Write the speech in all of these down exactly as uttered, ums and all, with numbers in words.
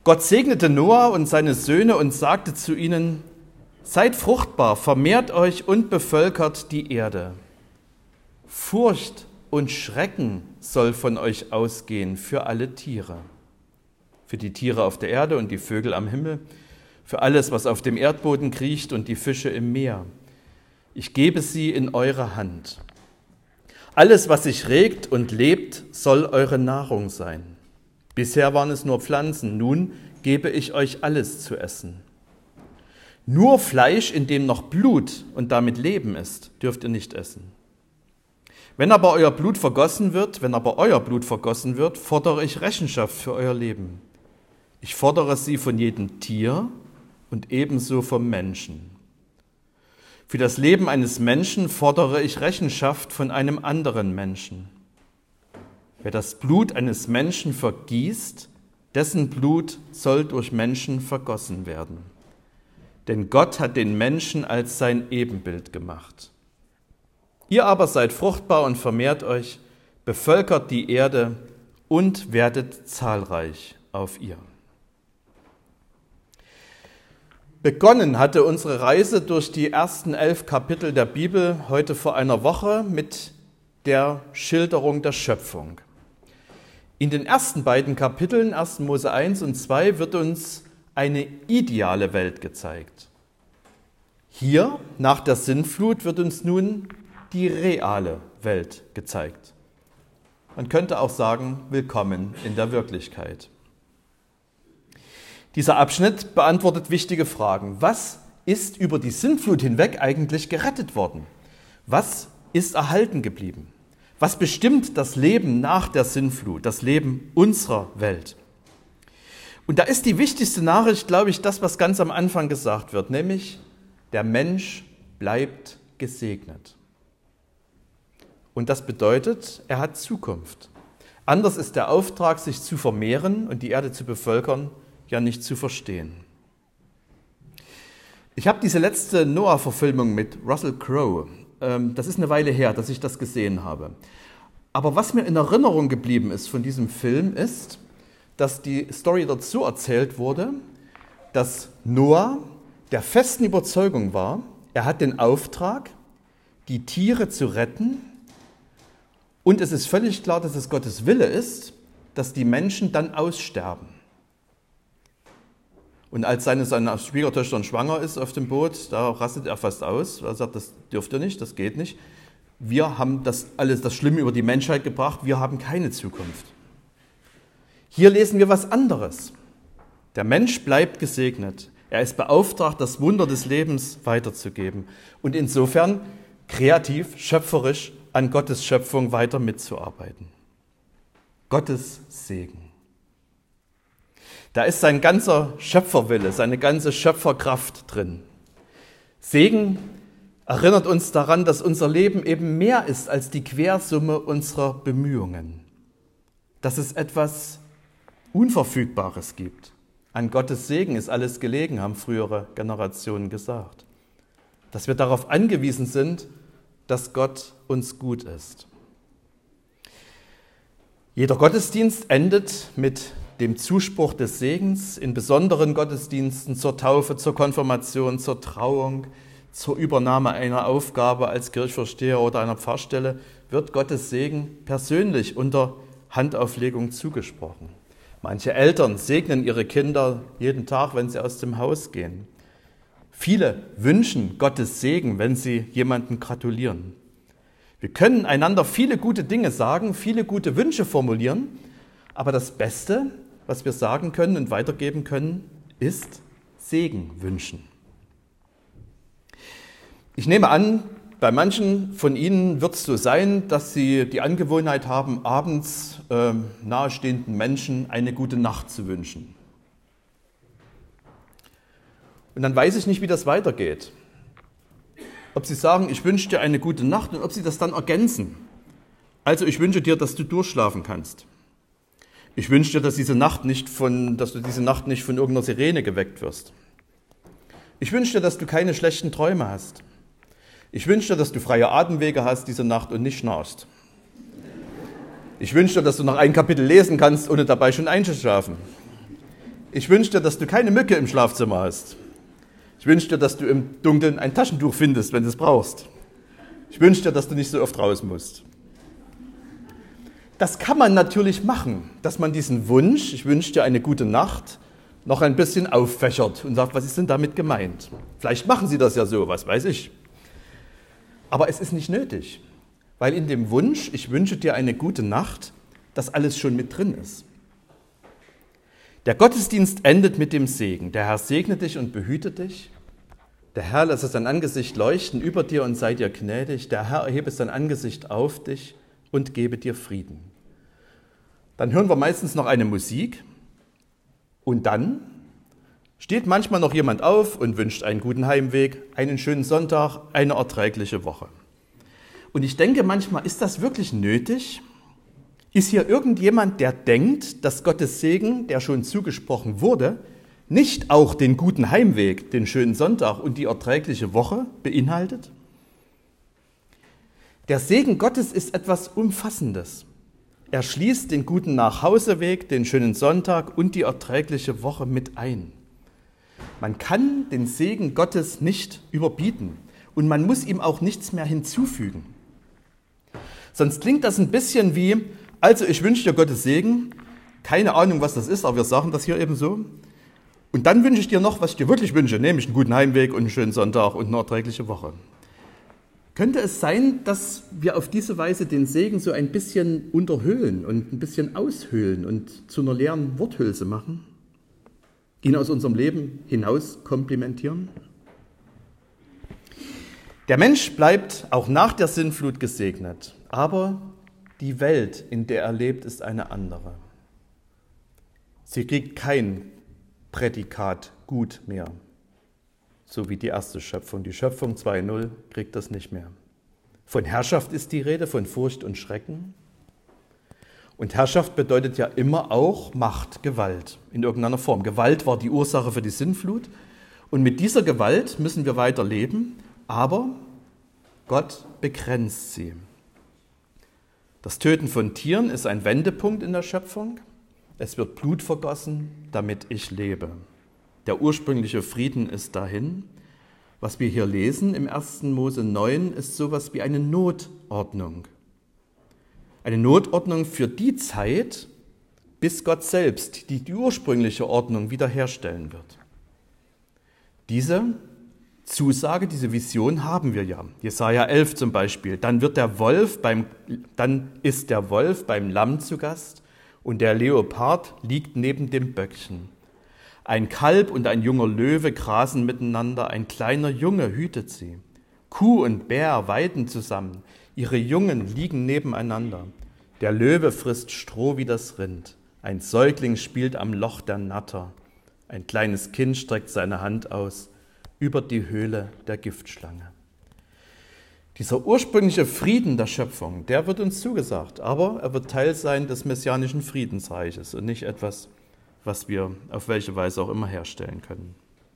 Gott segnete Noah und seine Söhne und sagte zu ihnen: Seid fruchtbar, vermehrt euch und bevölkert die Erde. Furcht und Schrecken soll von euch ausgehen für alle Tiere. Für die Tiere auf der Erde und die Vögel am Himmel, für alles, was auf dem Erdboden kriecht und die Fische im Meer. Ich gebe sie in eure Hand. Alles, was sich regt und lebt, soll eure Nahrung sein. Bisher waren es nur Pflanzen, nun gebe ich euch alles zu essen. Nur Fleisch, in dem noch Blut und damit Leben ist, dürft ihr nicht essen. Wenn aber euer Blut vergossen wird, wenn aber euer Blut vergossen wird, fordere ich Rechenschaft für euer Leben. Ich fordere sie von jedem Tier und ebenso vom Menschen. Für das Leben eines Menschen fordere ich Rechenschaft von einem anderen Menschen. Wer das Blut eines Menschen vergießt, dessen Blut soll durch Menschen vergossen werden. Denn Gott hat den Menschen als sein Ebenbild gemacht. Ihr aber seid fruchtbar und vermehrt euch, bevölkert die Erde und werdet zahlreich auf ihr. Begonnen hatte unsere Reise durch die ersten elf Kapitel der Bibel heute vor einer Woche mit der Schilderung der Schöpfung. In den ersten beiden Kapiteln, erster Mose eins und zwei, wird uns eine ideale Welt gezeigt. Hier, nach der Sintflut, wird uns nun die reale Welt gezeigt. Man könnte auch sagen, willkommen in der Wirklichkeit. Dieser Abschnitt beantwortet wichtige Fragen. Was ist über die Sintflut hinweg eigentlich gerettet worden? Was ist erhalten geblieben? Was bestimmt das Leben nach der Sintflut, das Leben unserer Welt? Und da ist die wichtigste Nachricht, glaube ich, das, was ganz am Anfang gesagt wird, nämlich der Mensch bleibt gesegnet. Und das bedeutet, er hat Zukunft. Anders ist der Auftrag, sich zu vermehren und die Erde zu bevölkern, ja nicht zu verstehen. Ich habe diese letzte Noah-Verfilmung mit Russell Crowe, ähm, das ist eine Weile her, dass ich das gesehen habe. Aber was mir in Erinnerung geblieben ist von diesem Film, ist, dass die Story dort so erzählt wurde, dass Noah der festen Überzeugung war, er hat den Auftrag, die Tiere zu retten, und es ist völlig klar, dass es Gottes Wille ist, dass die Menschen dann aussterben. Und als seine, seine Schwiegertochter schwanger ist auf dem Boot, da rastet er fast aus. Er sagt, das dürft ihr nicht, das geht nicht. Wir haben das alles, das Schlimme über die Menschheit gebracht, wir haben keine Zukunft. Hier lesen wir was anderes. Der Mensch bleibt gesegnet. Er ist beauftragt, das Wunder des Lebens weiterzugeben und insofern kreativ, schöpferisch an Gottes Schöpfung weiter mitzuarbeiten. Gottes Segen. Da ist sein ganzer Schöpferwille, seine ganze Schöpferkraft drin. Segen erinnert uns daran, dass unser Leben eben mehr ist als die Quersumme unserer Bemühungen. Dass es etwas Unverfügbares gibt. An Gottes Segen ist alles gelegen, haben frühere Generationen gesagt. Dass wir darauf angewiesen sind, dass Gott uns gut ist. Jeder Gottesdienst endet mit dem Zuspruch des Segens in besonderen Gottesdiensten zur Taufe, zur Konfirmation, zur Trauung, zur Übernahme einer Aufgabe als Kirchvorsteher oder einer Pfarrstelle wird Gottes Segen persönlich unter Handauflegung zugesprochen. Manche Eltern segnen ihre Kinder jeden Tag, wenn sie aus dem Haus gehen. Viele wünschen Gottes Segen, wenn sie jemandem gratulieren. Wir können einander viele gute Dinge sagen, viele gute Wünsche formulieren, aber das Beste, was wir sagen können und weitergeben können, ist Segen wünschen. Ich nehme an, bei manchen von Ihnen wird es so sein, dass Sie die Angewohnheit haben, abends äh, nahestehenden Menschen eine gute Nacht zu wünschen. Und dann weiß ich nicht, wie das weitergeht. Ob Sie sagen, ich wünsche dir eine gute Nacht und ob Sie das dann ergänzen. Also ich wünsche dir, dass du durchschlafen kannst. Ich wünsche dir, dass, diese Nacht nicht von, dass du diese Nacht nicht von irgendeiner Sirene geweckt wirst. Ich wünsche dir, dass du keine schlechten Träume hast. Ich wünsche dir, dass du freie Atemwege hast diese Nacht und nicht schnarchst. Ich wünsche dir, dass du noch ein Kapitel lesen kannst, ohne dabei schon einzuschlafen. Ich wünsche dir, dass du keine Mücke im Schlafzimmer hast. Ich wünsche dir, dass du im Dunkeln ein Taschentuch findest, wenn du es brauchst. Ich wünsche dir, dass du nicht so oft raus musst. Das kann man natürlich machen, dass man diesen Wunsch, ich wünsche dir eine gute Nacht, noch ein bisschen auffächert und sagt, was ist denn damit gemeint? Vielleicht machen sie das ja so, was weiß ich. Aber es ist nicht nötig, weil in dem Wunsch, ich wünsche dir eine gute Nacht, das alles schon mit drin ist. Der Gottesdienst endet mit dem Segen. Der Herr segne dich und behüte dich. Der Herr lasse sein Angesicht leuchten über dir und sei dir gnädig. Der Herr erhebe sein Angesicht auf dich und gebe dir Frieden. Dann hören wir meistens noch eine Musik und dann steht manchmal noch jemand auf und wünscht einen guten Heimweg, einen schönen Sonntag, eine erträgliche Woche. Und ich denke manchmal, ist das wirklich nötig? Ist hier irgendjemand, der denkt, dass Gottes Segen, der schon zugesprochen wurde, nicht auch den guten Heimweg, den schönen Sonntag und die erträgliche Woche beinhaltet? Der Segen Gottes ist etwas Umfassendes. Er schließt den guten Nachhauseweg, den schönen Sonntag und die erträgliche Woche mit ein. Man kann den Segen Gottes nicht überbieten und man muss ihm auch nichts mehr hinzufügen. Sonst klingt das ein bisschen wie, also ich wünsche dir Gottes Segen, keine Ahnung, was das ist, aber wir sagen das hier eben so. Und dann wünsche ich dir noch, was ich dir wirklich wünsche, nämlich einen guten Heimweg und einen schönen Sonntag und eine erträgliche Woche. Könnte es sein, dass wir auf diese Weise den Segen so ein bisschen unterhöhlen und ein bisschen aushöhlen und zu einer leeren Worthülse machen? Ihn aus unserem Leben hinaus komplimentieren? Der Mensch bleibt auch nach der Sintflut gesegnet, aber die Welt, in der er lebt, ist eine andere. Sie kriegt kein Prädikat gut mehr. So wie die erste Schöpfung. Die Schöpfung zwei Punkt null kriegt das nicht mehr. Von Herrschaft ist die Rede, von Furcht und Schrecken. Und Herrschaft bedeutet ja immer auch Macht, Gewalt in irgendeiner Form. Gewalt war die Ursache für die Sintflut. Und mit dieser Gewalt müssen wir weiter leben, aber Gott begrenzt sie. Das Töten von Tieren ist ein Wendepunkt in der Schöpfung. Es wird Blut vergossen, damit ich lebe. Der ursprüngliche Frieden ist dahin. Was wir hier lesen im ersten Mose neun ist sowas wie eine Notordnung. Eine Notordnung für die Zeit, bis Gott selbst die, die ursprüngliche Ordnung wiederherstellen wird. Diese Zusage, diese Vision haben wir ja. Jesaja elf zum Beispiel. Dann wird der Wolf beim, dann ist der Wolf beim Lamm zu Gast und der Leopard liegt neben dem Böckchen. Ein Kalb und ein junger Löwe grasen miteinander, ein kleiner Junge hütet sie. Kuh und Bär weiden zusammen, ihre Jungen liegen nebeneinander. Der Löwe frisst Stroh wie das Rind, ein Säugling spielt am Loch der Natter. Ein kleines Kind streckt seine Hand aus über die Höhle der Giftschlange. Dieser ursprüngliche Frieden der Schöpfung, der wird uns zugesagt, aber er wird Teil sein des messianischen Friedensreiches und nicht etwas, was wir auf welche Weise auch immer herstellen können.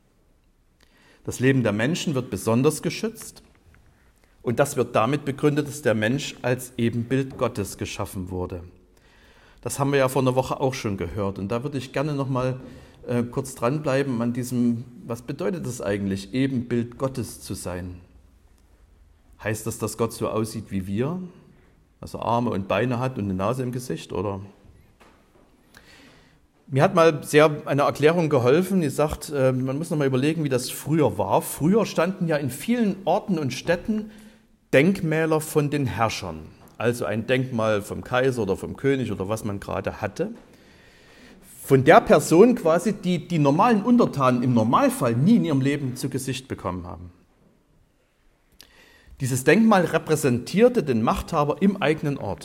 Das Leben der Menschen wird besonders geschützt und das wird damit begründet, dass der Mensch als Ebenbild Gottes geschaffen wurde. Das haben wir ja vor einer Woche auch schon gehört und da würde ich gerne noch mal äh, kurz dranbleiben an diesem, was bedeutet es eigentlich, Ebenbild Gottes zu sein? Heißt das, dass Gott so aussieht wie wir, also Arme und Beine hat und eine Nase im Gesicht, oder? Mir hat mal sehr eine Erklärung geholfen, die sagt, man muss noch mal überlegen, wie das früher war. Früher standen ja in vielen Orten und Städten Denkmäler von den Herrschern. Also ein Denkmal vom Kaiser oder vom König oder was man gerade hatte. Von der Person quasi, die die normalen Untertanen im Normalfall nie in ihrem Leben zu Gesicht bekommen haben. Dieses Denkmal repräsentierte den Machthaber im eigenen Ort.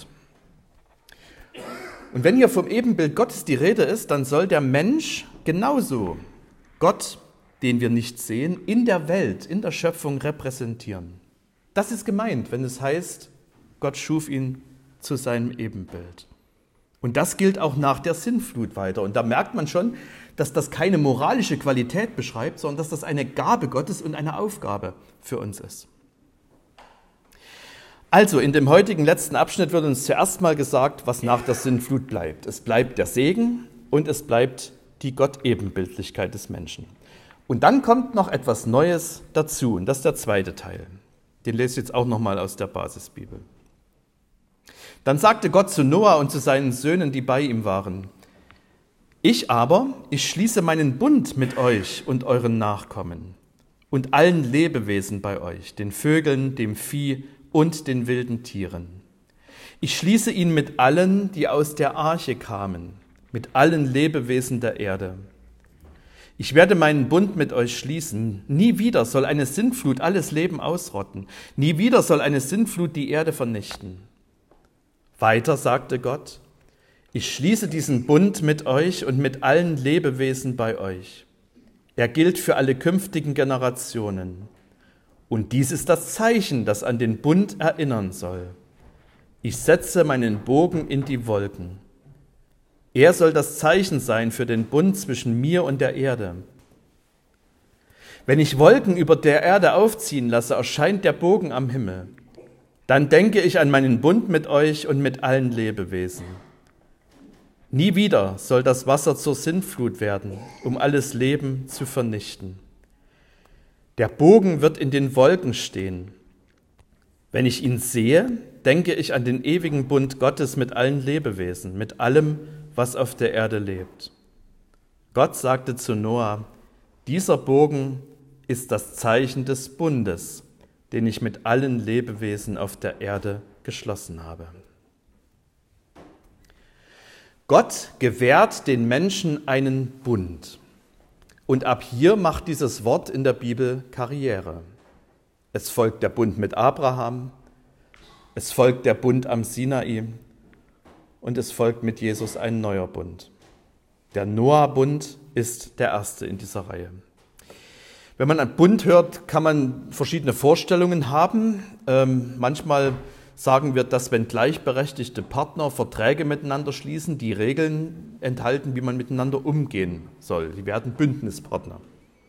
Und wenn hier vom Ebenbild Gottes die Rede ist, dann soll der Mensch genauso Gott, den wir nicht sehen, in der Welt, in der Schöpfung repräsentieren. Das ist gemeint, wenn es heißt, Gott schuf ihn zu seinem Ebenbild. Und das gilt auch nach der Sintflut weiter. Und da merkt man schon, dass das keine moralische Qualität beschreibt, sondern dass das eine Gabe Gottes und eine Aufgabe für uns ist. Also, in dem heutigen letzten Abschnitt wird uns zuerst mal gesagt, was nach der Sintflut bleibt. Es bleibt der Segen und es bleibt die Gott-Ebenbildlichkeit des Menschen. Und dann kommt noch etwas Neues dazu, und das ist der zweite Teil. Den lese ich jetzt auch nochmal aus der Basisbibel. Dann sagte Gott zu Noah und zu seinen Söhnen, die bei ihm waren: Ich aber, ich schließe meinen Bund mit euch und euren Nachkommen und allen Lebewesen bei euch, den Vögeln, dem Vieh und den wilden Tieren. Ich schließe ihn mit allen, die aus der Arche kamen, mit allen Lebewesen der Erde. Ich werde meinen Bund mit euch schließen. Nie wieder soll eine Sintflut alles Leben ausrotten. Nie wieder soll eine Sintflut die Erde vernichten. Weiter sagte Gott: Ich schließe diesen Bund mit euch und mit allen Lebewesen bei euch. Er gilt für alle künftigen Generationen. Und dies ist das Zeichen, das an den Bund erinnern soll. Ich setze meinen Bogen in die Wolken. Er soll das Zeichen sein für den Bund zwischen mir und der Erde. Wenn ich Wolken über der Erde aufziehen lasse, erscheint der Bogen am Himmel. Dann denke ich an meinen Bund mit euch und mit allen Lebewesen. Nie wieder soll das Wasser zur Sintflut werden, um alles Leben zu vernichten. Der Bogen wird in den Wolken stehen. Wenn ich ihn sehe, denke ich an den ewigen Bund Gottes mit allen Lebewesen, mit allem, was auf der Erde lebt. Gott sagte zu Noah: Dieser Bogen ist das Zeichen des Bundes, den ich mit allen Lebewesen auf der Erde geschlossen habe. Gott gewährt den Menschen einen Bund. Und ab hier macht dieses Wort in der Bibel Karriere. Es folgt der Bund mit Abraham, es folgt der Bund am Sinai und es folgt mit Jesus ein neuer Bund. Der Noah-Bund ist der erste in dieser Reihe. Wenn man an Bund hört, kann man verschiedene Vorstellungen haben. Ähm, manchmal sagen wir, dass wenn gleichberechtigte Partner Verträge miteinander schließen, die Regeln enthalten, wie man miteinander umgehen soll. Die werden Bündnispartner.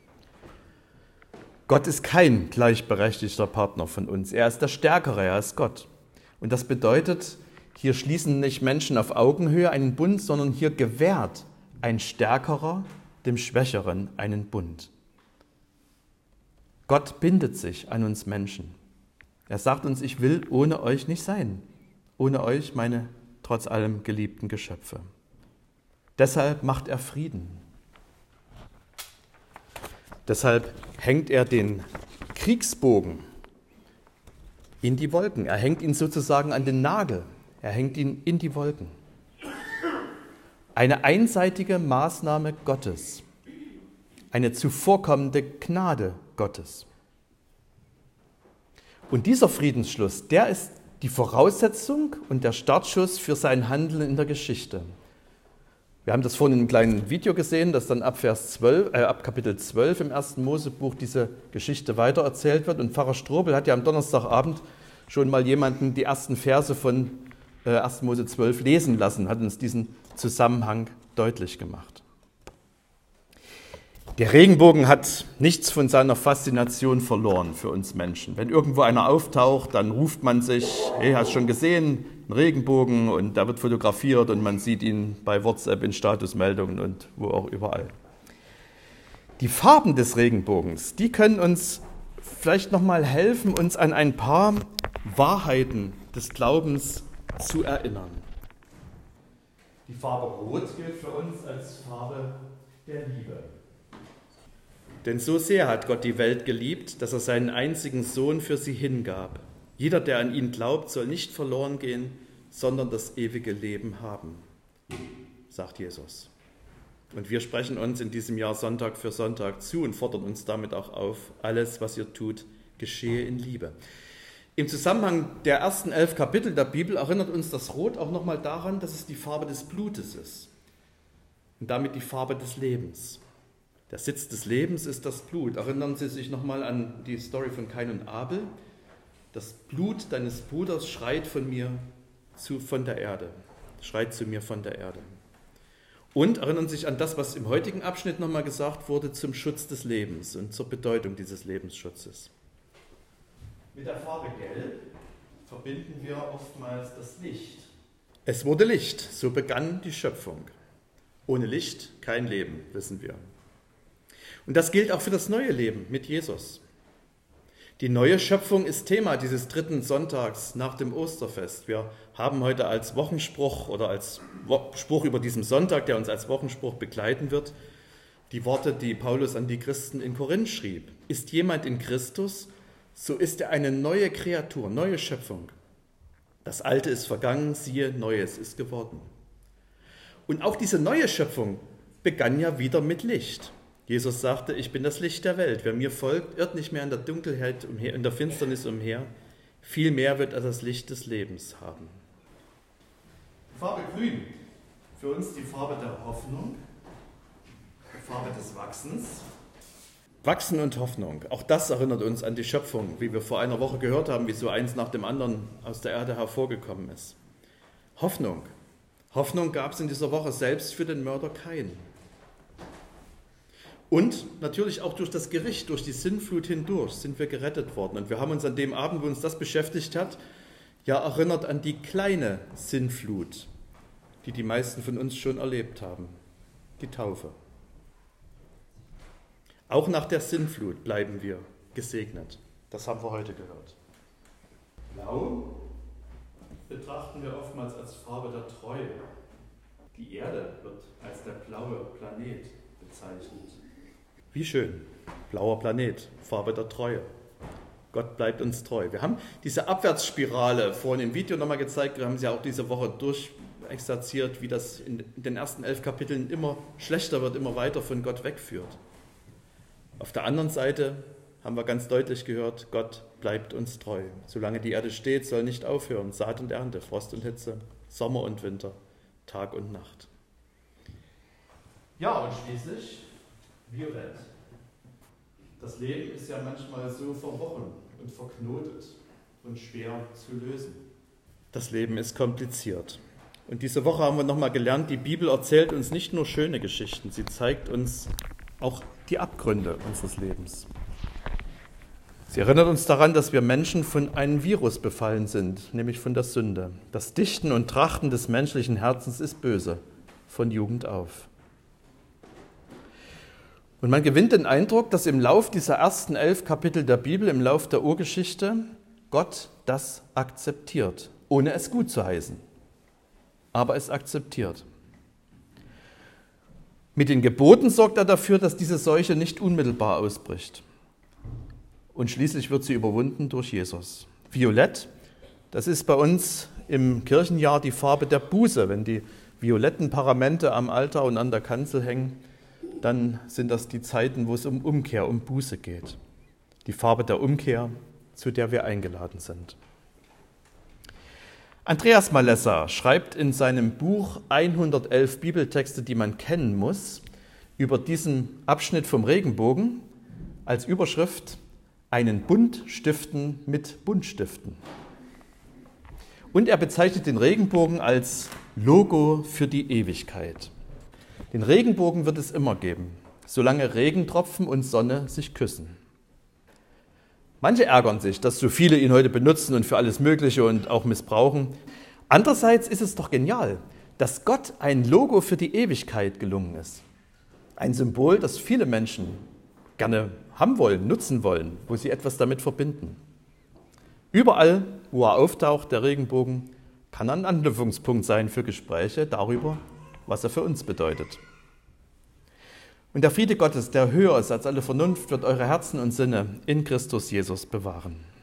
Gott ist kein gleichberechtigter Partner von uns. Er ist der Stärkere, er ist Gott. Und das bedeutet, hier schließen nicht Menschen auf Augenhöhe einen Bund, sondern hier gewährt ein Stärkerer dem Schwächeren einen Bund. Gott bindet sich an uns Menschen. Er sagt uns: Ich will ohne euch nicht sein, ohne euch, meine trotz allem geliebten Geschöpfe. Deshalb macht er Frieden. Deshalb hängt er den Kriegsbogen in die Wolken. Er hängt ihn sozusagen an den Nagel. Er hängt ihn in die Wolken. Eine einseitige Maßnahme Gottes, eine zuvorkommende Gnade Gottes. Und dieser Friedensschluss, der ist die Voraussetzung und der Startschuss für sein Handeln in der Geschichte. Wir haben das vorhin in einem kleinen Video gesehen, dass dann ab, Vers zwölf, äh, ab Kapitel zwölf im ersten Mosebuch diese Geschichte weitererzählt wird. Und Pfarrer Strobel hat ja am Donnerstagabend schon mal jemanden die ersten Verse von äh, ersten Mose zwölf lesen lassen, hat uns diesen Zusammenhang deutlich gemacht. Der Regenbogen hat nichts von seiner Faszination verloren für uns Menschen. Wenn irgendwo einer auftaucht, dann ruft man sich: Hey, hast du schon gesehen? Ein Regenbogen, und da wird fotografiert und man sieht ihn bei WhatsApp in Statusmeldungen und wo auch überall. Die Farben des Regenbogens, die können uns vielleicht nochmal helfen, uns an ein paar Wahrheiten des Glaubens zu erinnern. Die Farbe Rot gilt für uns als Farbe der Liebe. Denn so sehr hat Gott die Welt geliebt, dass er seinen einzigen Sohn für sie hingab. Jeder, der an ihn glaubt, soll nicht verloren gehen, sondern das ewige Leben haben, sagt Jesus. Und wir sprechen uns in diesem Jahr Sonntag für Sonntag zu und fordern uns damit auch auf: Alles, was ihr tut, geschehe in Liebe. Im Zusammenhang der ersten elf Kapitel der Bibel erinnert uns das Rot auch nochmal daran, dass es die Farbe des Blutes ist und damit die Farbe des Lebens. Der Sitz des Lebens ist das Blut. Erinnern Sie sich nochmal an die Story von Kain und Abel. Das Blut deines Bruders schreit von mir zu, von der Erde, schreit zu mir von der Erde. Und erinnern Sie sich an das, was im heutigen Abschnitt nochmal gesagt wurde, zum Schutz des Lebens und zur Bedeutung dieses Lebensschutzes. Mit der Farbe Gelb verbinden wir oftmals das Licht. Es wurde Licht, so begann die Schöpfung. Ohne Licht kein Leben, wissen wir. Und das gilt auch für das neue Leben mit Jesus. Die neue Schöpfung ist Thema dieses dritten Sonntags nach dem Osterfest. Wir haben heute als Wochenspruch oder als Spruch über diesen Sonntag, der uns als Wochenspruch begleiten wird, die Worte, die Paulus an die Christen in Korinth schrieb. Ist jemand in Christus, so ist er eine neue Kreatur, neue Schöpfung. Das Alte ist vergangen, siehe, Neues ist geworden. Und auch diese neue Schöpfung begann ja wieder mit Licht. Jesus sagte, ich bin das Licht der Welt. Wer mir folgt, irrt nicht mehr in der Dunkelheit umher, in der Finsternis umher. Vielmehr wird er das Licht des Lebens haben. Die Farbe Grün, für uns die Farbe der Hoffnung, die Farbe des Wachsens. Wachsen und Hoffnung, auch das erinnert uns an die Schöpfung, wie wir vor einer Woche gehört haben, wie so eins nach dem anderen aus der Erde hervorgekommen ist. Hoffnung. Hoffnung gab es in dieser Woche selbst für den Mörder Kain. Und natürlich auch durch das Gericht, durch die Sintflut hindurch sind wir gerettet worden. Und wir haben uns an dem Abend, wo uns das beschäftigt hat, ja erinnert an die kleine Sintflut, die die meisten von uns schon erlebt haben, die Taufe. Auch nach der Sintflut bleiben wir gesegnet. Das haben wir heute gehört. Blau betrachten wir oftmals als Farbe der Treue. Die Erde wird als der blaue Planet bezeichnet. Wie schön, blauer Planet, Farbe der Treue. Gott bleibt uns treu. Wir haben diese Abwärtsspirale vorhin im Video nochmal gezeigt, wir haben sie ja auch diese Woche durchexerziert, wie das in den ersten elf Kapiteln immer schlechter wird, immer weiter von Gott wegführt. Auf der anderen Seite haben wir ganz deutlich gehört, Gott bleibt uns treu. Solange die Erde steht, soll nicht aufhören. Saat und Ernte, Frost und Hitze, Sommer und Winter, Tag und Nacht. Ja, und schließlich Violett. Das Leben ist ja manchmal so verworren und verknotet und schwer zu lösen. Das Leben ist kompliziert. Und diese Woche haben wir nochmal gelernt, die Bibel erzählt uns nicht nur schöne Geschichten, sie zeigt uns auch die Abgründe unseres Lebens. Sie erinnert uns daran, dass wir Menschen von einem Virus befallen sind, nämlich von der Sünde. Das Dichten und Trachten des menschlichen Herzens ist böse, von Jugend auf. Und man gewinnt den Eindruck, dass im Lauf dieser ersten elf Kapitel der Bibel, im Lauf der Urgeschichte, Gott das akzeptiert, ohne es gut zu heißen. Aber es akzeptiert. Mit den Geboten sorgt er dafür, dass diese Seuche nicht unmittelbar ausbricht. Und schließlich wird sie überwunden durch Jesus. Violett, das ist bei uns im Kirchenjahr die Farbe der Buße. Wenn die violetten Paramente am Altar und an der Kanzel hängen, dann sind das die Zeiten, wo es um Umkehr, um Buße geht. Die Farbe der Umkehr, zu der wir eingeladen sind. Andreas Malessa schreibt in seinem Buch hundertelf Bibeltexte, die man kennen muss, über diesen Abschnitt vom Regenbogen als Überschrift einen Bund stiften mit Buntstiften. Und er bezeichnet den Regenbogen als Logo für die Ewigkeit. Den Regenbogen wird es immer geben, solange Regentropfen und Sonne sich küssen. Manche ärgern sich, dass so viele ihn heute benutzen und für alles Mögliche und auch missbrauchen. Andererseits ist es doch genial, dass Gott ein Logo für die Ewigkeit gelungen ist. Ein Symbol, das viele Menschen gerne haben wollen, nutzen wollen, wo sie etwas damit verbinden. Überall, wo er auftaucht, der Regenbogen, kann ein Anknüpfungspunkt sein für Gespräche darüber, was er für uns bedeutet. Und der Friede Gottes, der höher ist als alle Vernunft, wird eure Herzen und Sinne in Christus Jesus bewahren.